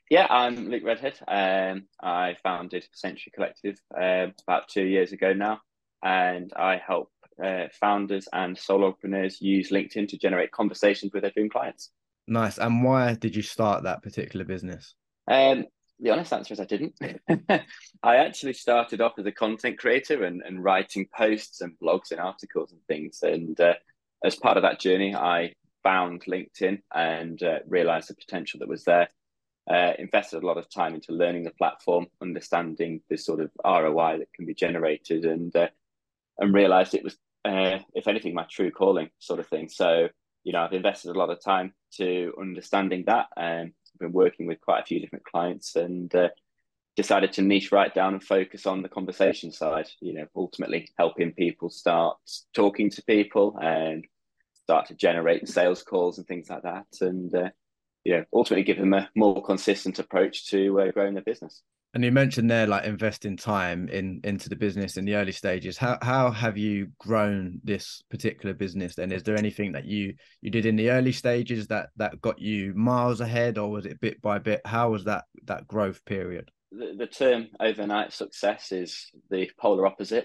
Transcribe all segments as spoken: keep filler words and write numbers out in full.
Yeah, I'm Luke Redhead. Um, I founded Century Collective um, about two years ago now, and I help uh, founders and solopreneurs use LinkedIn to generate conversations with their dream clients. Nice. And why did you start that particular business? Um, the honest answer is I didn't. I actually started off as a content creator and, and writing posts and blogs and articles and things. And uh, as part of that journey, I found LinkedIn and uh, realized the potential that was there. Uh, invested a lot of time into learning the platform, understanding the sort of R O I that can be generated, and uh, and realized it was, uh, if anything, my true calling sort of thing. So, you know, I've invested a lot of time to understanding that, and I've been working with quite a few different clients, and uh, decided to niche right down and focus on the conversation side. You know, ultimately helping people start talking to people and start to generate sales calls and things like that, and uh, you know, ultimately give them a more consistent approach to uh, growing their business. And you mentioned there, like investing time in into the business in the early stages. How how have you grown this particular business? Then, is there anything that you you did in the early stages that that got you miles ahead, or was it bit by bit? How was that that growth period? The, the term overnight success is the polar opposite.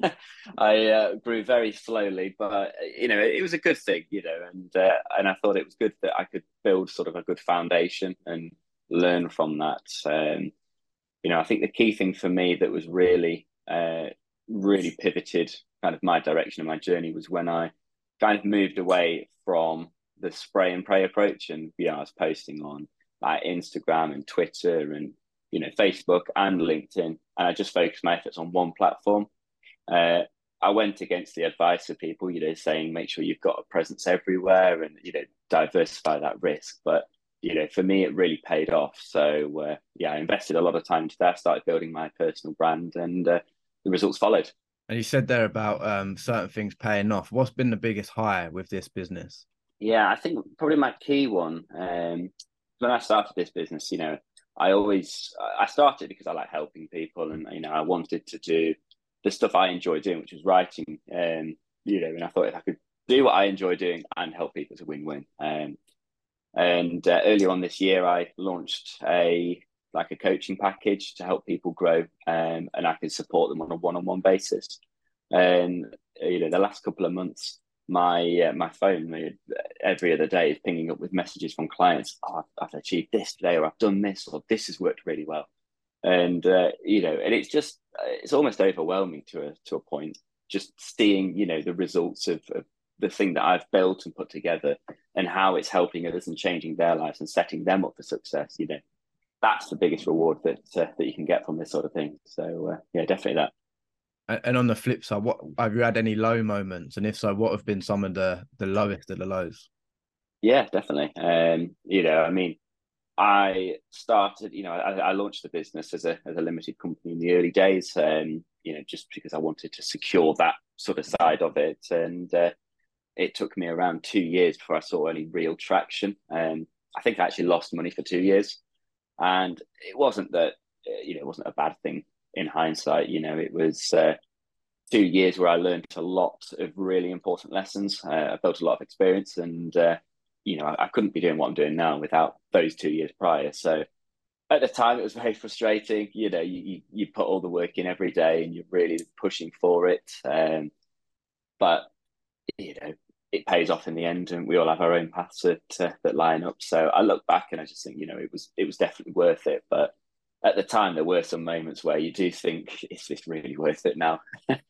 I uh, grew very slowly, but you know, it, it was a good thing, you know, and uh, and I thought it was good that I could build sort of a good foundation and learn from that. Um, you know, I think the key thing for me that was really, uh, really pivoted kind of my direction and my journey was when I kind of moved away from the spray and pray approach. And, you know, I was posting on like Instagram and Twitter and, you know, Facebook and LinkedIn. And I just focused my efforts on one platform. Uh, I went against the advice of people, you know, saying make sure you've got a presence everywhere and, you know, diversify that risk. But you know, for me, it really paid off. So uh, yeah, I invested a lot of time into that. Started building my personal brand, and uh, the results followed. And you said there about um, certain things paying off. What's been the biggest high with this business? Yeah, I think probably my key one um, when I started this business, you know, I always I started because I like helping people, and you know, I wanted to do the stuff I enjoy doing, which was writing. Um, you know, and I thought if I could do what I enjoy doing and help people, it's a win-win. Um, And uh, earlier on this year, I launched a like a coaching package to help people grow, um, and I can support them on a one-on-one basis. And you know, the last couple of months, my uh, my phone uh, every other day is pinging up with messages from clients. Oh, I've, I've achieved this today, or I've done this, or this has worked really well. And uh, you know, and it's just it's almost overwhelming to a to a point. Just seeing you know the results of, of the thing that I've built and put together and how it's helping others and changing their lives and setting them up for success, you know, that's the biggest reward that uh, that you can get from this sort of thing. So uh, yeah, definitely that. And on the flip side, what have you had any low moments? And if so, what have been some of the the lowest of the lows? Yeah, definitely. Um, you know, I mean, I started, you know, I, I launched the business as a as a limited company in the early days, um, you know, just because I wanted to secure that sort of side of it, and uh, it took me around two years before I saw any real traction. Um, I think I actually lost money for two years. And it wasn't that, uh, you know, it wasn't a bad thing in hindsight. You know, it was uh, two years where I learned a lot of really important lessons. Uh, I built a lot of experience, and, uh, you know, I, I couldn't be doing what I'm doing now without those two years prior. So at the time, it was very frustrating. You know, you, you, you put all the work in every day and you're really pushing for it. Um, but you know, it pays off in the end, and we all have our own paths that uh, that line up. So I look back and I just think, you know, it was it was definitely worth it. But at the time, there were some moments where you do think, is this really worth it now?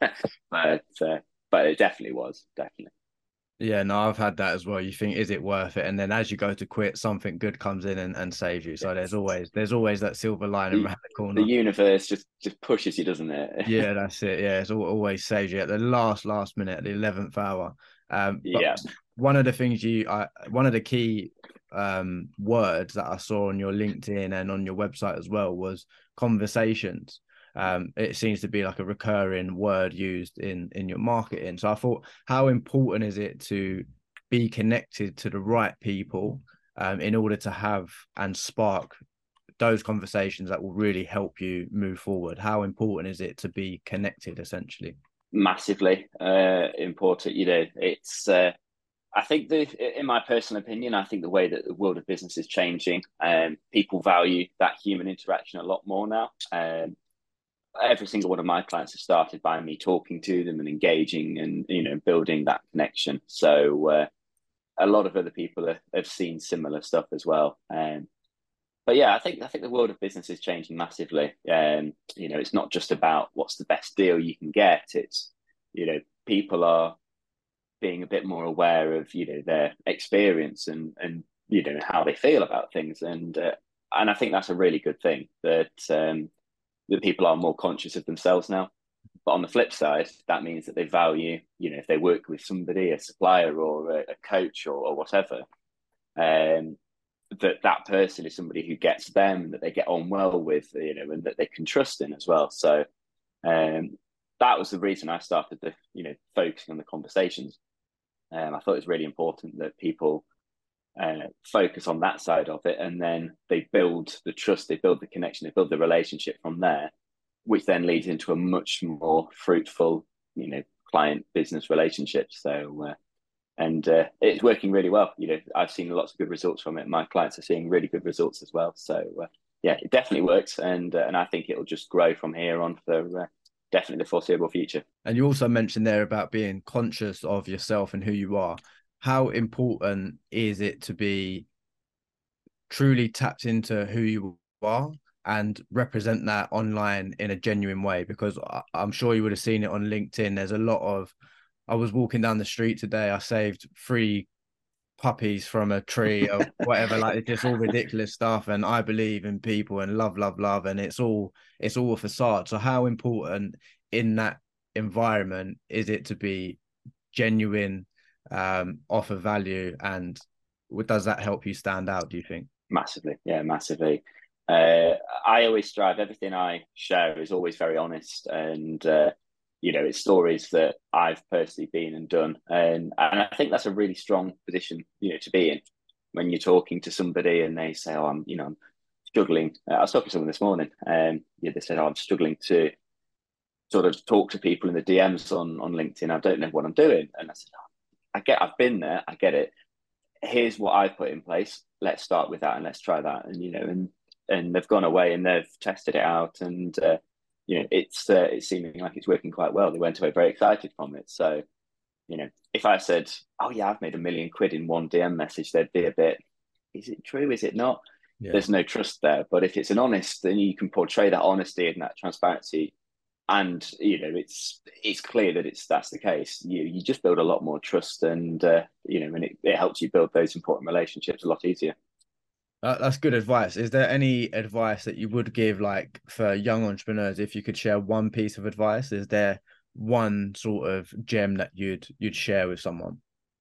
but uh, but it definitely was, definitely. Yeah, no, I've had that as well. You think, is it worth it? And then as you go to quit, something good comes in and, and saves you. So there's always there's always that silver lining The around the the corner. universe just just pushes you, doesn't it? Yeah, that's it. Yeah, it's al- always saves you at the last last minute, at the eleventh hour. Um, but yeah. one of the things you, I, one of the key um words that I saw on your LinkedIn and on your website as well was conversations. Um, it seems to be like a recurring word used in in your marketing. So I thought, how important is it to be connected to the right people um, in order to have and spark those conversations that will really help you move forward? How important is it to be connected, essentially? Massively uh, important. You know, it's. Uh, I think the, in my personal opinion, I think the way that the world of business is changing, um, people value that human interaction a lot more now. Um, every single one of my clients has started by me talking to them and engaging and, you know, building that connection. So uh, a lot of other people have, have seen similar stuff as well. Um, but yeah, I think I think the world of business is changing massively. Um, you know, it's not just about what's the best deal you can get. It's, you know, people are being a bit more aware of, you know, their experience and and you know how they feel about things, and uh, and I think that's a really good thing that um, that people are more conscious of themselves now. But on the flip side, that means that they value, you know, if they work with somebody, a supplier or a, a coach or, or whatever, um, that that person is somebody who gets them, that they get on well with, you know, and that they can trust in as well. So um, that was the reason I started the, you know, focusing on the conversations. Um, I thought it was really important that people uh, focus on that side of it, and then they build the trust, they build the connection, they build the relationship from there, which then leads into a much more fruitful, you know, client business relationship. So, uh, and uh, it's working really well. You know, I've seen lots of good results from it. My clients are seeing really good results as well. So, uh, yeah, it definitely works, and uh, and I think it'll just grow from here on for uh, definitely the foreseeable future. And you also mentioned there about being conscious of yourself and who you are. How important is it to be truly tapped into who you are and represent that online in a genuine way? Because I'm sure you would have seen it on LinkedIn. There's a lot of, I was walking down the street today, I saved three puppies from a tree or whatever, like it's just all ridiculous stuff. And I believe in people and love, love, love. And it's all, it's all a facade. So how important in that environment is it to be genuine, um, offer value, and does that help you stand out, do you think? Massively, yeah, massively. Uh, I always strive. Everything I share is always very honest, and uh, you know, it's stories that I've personally been and done, and and I think that's a really strong position, you know, to be in when you're talking to somebody and they say, "Oh, I'm, you know, I'm struggling." Uh, I was talking to someone this morning, and yeah, they said, "Oh, I'm struggling to sort of talk to people in the D Ms on on LinkedIn. I don't know what I'm doing," and I said, oh, "I get, I've been there. I get it. Here's what I've put in place. Let's start with that and let's try that." And you know, and and they've gone away and they've tested it out, and uh, you know, it's uh, it's seeming like it's working quite well. They went away very excited from it. So you know, if I said, "Oh yeah, I've made a million quid in one D M message," they'd be a bit, "Is it true? Is it not?" Yeah. There's no trust there. But if it's an honest, then you can portray that honesty and that transparency, and you know, it's it's clear that it's that's the case. You you just build a lot more trust, and uh, you know, and it, it helps you build those important relationships a lot easier. Uh, that's good advice. Is there any advice that you would give, like for young entrepreneurs, if you could share one piece of advice? Is there one sort of gem that you'd you'd share with someone?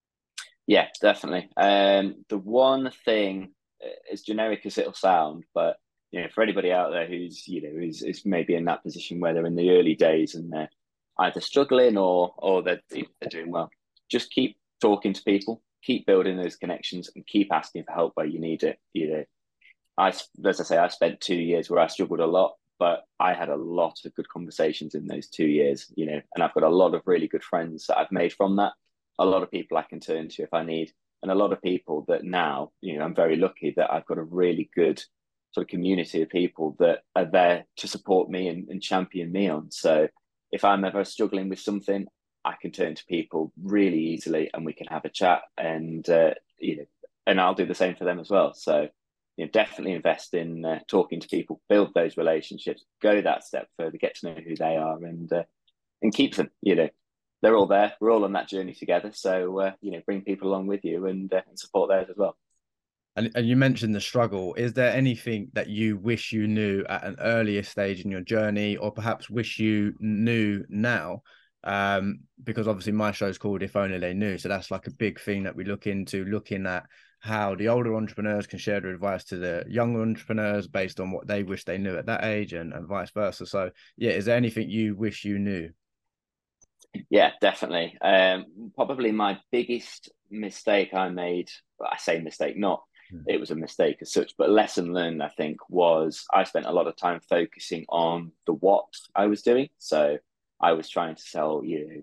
Yeah, definitely. Um, the one thing, as generic as it'll sound, but you know, for anybody out there who's you know is is maybe in that position where they're in the early days and they're either struggling or or they're they're doing well, just keep talking to people, keep building those connections, and keep asking for help where you need it. You know, I as I say, I spent two years where I struggled a lot, but I had a lot of good conversations in those two years. You know, and I've got a lot of really good friends that I've made from that. A lot of people I can turn to if I need, and a lot of people that now, you know, I'm very lucky that I've got a really good sort of community of people that are there to support me and, and champion me on. So if I'm ever struggling with something, I can turn to people really easily, and we can have a chat, and uh, you know, and I'll do the same for them as well. So you know, definitely invest in uh, talking to people, build those relationships, go that step further, get to know who they are, and uh, and keep them. You know, they're all there. We're all on that journey together. So uh, you know, bring people along with you and uh, and support theirs as well. And, and you mentioned the struggle. Is there anything that you wish you knew at an earlier stage in your journey, or perhaps wish you knew now? Um, because obviously my show is called If Only They Knew. So that's like a big thing that we look into, looking at how the older entrepreneurs can share their advice to the younger entrepreneurs based on what they wish they knew at that age, and, and vice versa. So yeah, is there anything you wish you knew? Yeah, definitely. Um, probably my biggest mistake I made, well, I say mistake, not Hmm. it was a mistake as such, but lesson learned, I think, was I spent a lot of time focusing on the what I was doing. So I was trying to sell, you know,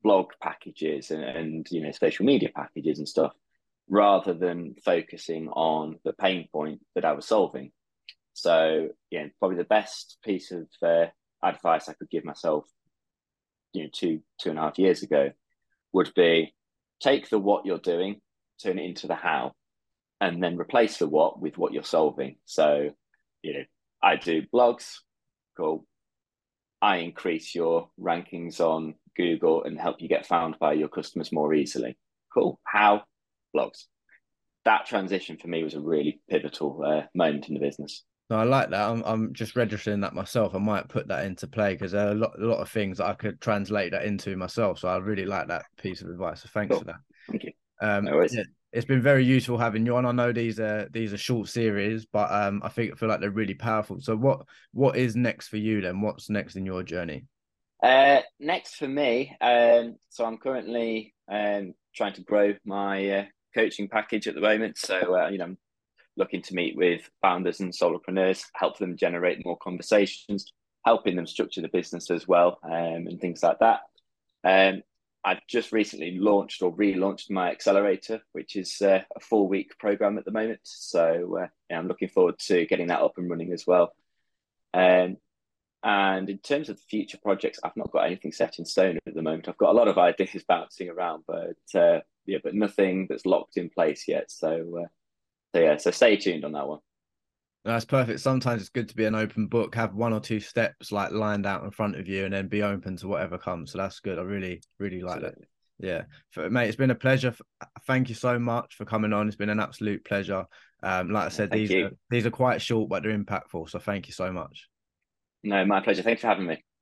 blog packages and, and you know social media packages and stuff, rather than focusing on the pain point that I was solving. So yeah, probably the best piece of uh, advice I could give myself, you know, two two and a half years ago, would be take the what you're doing, turn it into the how, and then replace the what with what you're solving. So, you know, I do blogs, cool. I increase your rankings on Google and help you get found by your customers more easily. Cool. How? Blogs. That transition for me was a really pivotal uh, moment in the business. No, I like that. I'm I'm just registering that myself. I might put that into play because there are a lot, a lot of things that I could translate that into myself. So I really like that piece of advice. So thanks Cool. for that. Thank you. Um, No worries. yeah, it's been very useful having you on. I know these are these are short series, but um, I think I feel like they're really powerful. So what what is next for you then? What's next in your journey? Uh, next for me, um, so I'm currently um, trying to grow my uh, coaching package at the moment. So uh, you know, I'm looking to meet with founders and solopreneurs, help them generate more conversations, helping them structure the business as well, um, and things like that. Um, I've just recently launched or relaunched my accelerator, which is uh, a four week program at the moment. So uh, yeah, I'm looking forward to getting that up and running as well. Um, and in terms of future projects, I've not got anything set in stone at the moment. I've got a lot of ideas bouncing around, but uh, yeah, but nothing that's locked in place yet. So, uh, so yeah, so stay tuned on that one. That's perfect. Sometimes it's good to be an open book, have one or two steps like lined out in front of you, and then be open to whatever comes. So that's good. I really, really like Absolutely. that. Yeah, for, mate, it's been a pleasure. Thank you so much for coming on. It's been an absolute pleasure. Um, like I said, Thank these you. are these are quite short, but they're impactful. So thank you so much. No, my pleasure. Thanks for having me.